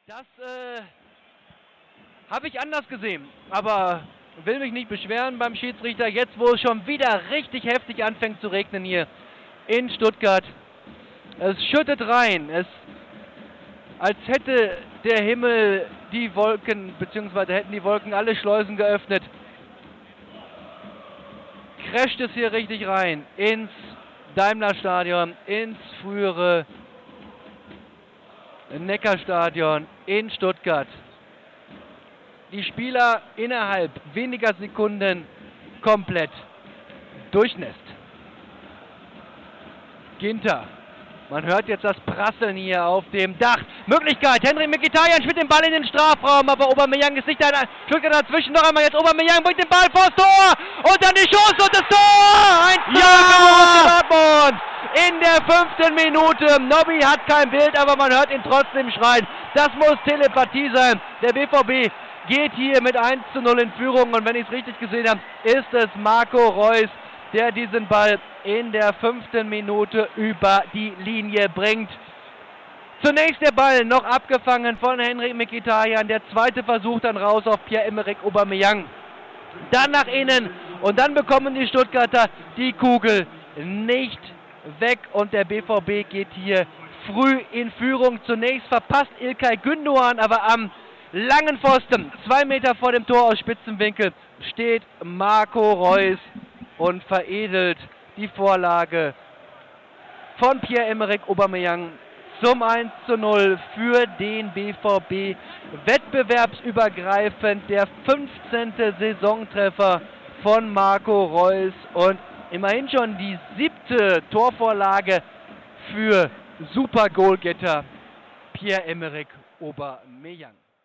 Das habe ich anders gesehen, aber will mich nicht beschweren beim Schiedsrichter. Jetzt, wo es schon wieder richtig heftig anfängt zu regnen hier in Stuttgart. Es schüttet rein, als hätte der Himmel die Wolken, beziehungsweise hätten die Wolken alle Schleusen geöffnet. Crasht es hier richtig rein ins Daimler-Stadion, ins frühere Neckarstadion in Stuttgart. Die Spieler innerhalb weniger Sekunden komplett durchnässt. Ginter. Man hört jetzt das Prasseln hier auf dem Dach. Möglichkeit, Henrich Mkhitaryan spielt den Ball in den Strafraum, aber Aubameyang ist nicht da. Stuttgart dazwischen, noch einmal jetzt Aubameyang bringt den Ball vors Tor und dann die Chance und das Tor! 1:0 für Dortmund! In der 5. Minute. Nobby hat kein Bild, aber man hört ihn trotzdem schreien. Das muss Telepathie sein. Der BVB geht hier mit 1:0 in Führung und wenn ich es richtig gesehen habe, ist es Marco Reus, der diesen Ball in der 5. Minute über die Linie bringt. Zunächst der Ball noch abgefangen von Henrich Mkhitaryan. Der zweite Versuch dann raus auf Pierre-Emerick Aubameyang. Dann nach innen und dann bekommen die Stuttgarter die Kugel nicht weg und der BVB geht hier früh in Führung. Zunächst verpasst İlkay Gündoğan, aber am langen Pfosten, 2 Meter vor dem Tor aus Spitzenwinkel, steht Marco Reus und veredelt die Vorlage von Pierre-Emerick Aubameyang zum 1:0 für den BVB. Wettbewerbsübergreifend der 15. Saisontreffer von Marco Reus und immerhin schon die 7. Torvorlage für Super-Goalgetter Pierre-Emerick Aubameyang.